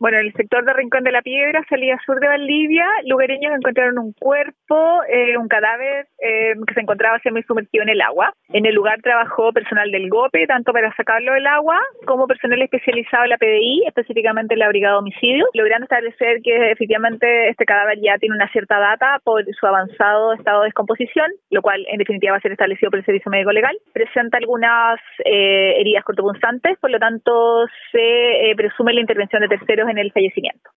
Bueno, en el sector de Rincón de la Piedra, salida sur de Valdivia, lugareños encontraron un cuerpo, un cadáver que se encontraba semisumergido en el agua. En el lugar trabajó personal del GOPE, tanto para sacarlo del agua como personal especializado en la PDI, específicamente en la Brigada de Homicidios, logrando establecer que efectivamente este cadáver ya tiene una cierta data por su avanzado estado de descomposición, lo cual en definitiva va a ser establecido por el Servicio Médico Legal. Presenta algunas heridas cortopunzantes, por lo tanto se presume la intervención de terceros en el fallecimiento.